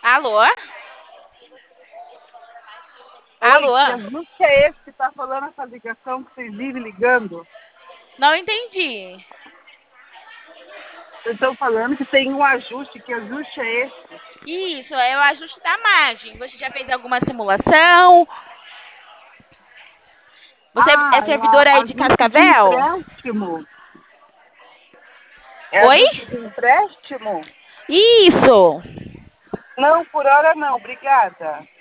Alô? Oi, Alô? que ajuste é esse que está falando essa ligação que vocês vivem ligando? Não entendi. Vocês estão falando que tem um ajuste, que ajuste é esse? Isso, é o ajuste da margem. Você já fez alguma simulação? Você é Ah, é servidor aí de ajuste de Cascavel? empréstimo. É Oi? ajuste de empréstimo? Isso. Não, por hora não, obrigada.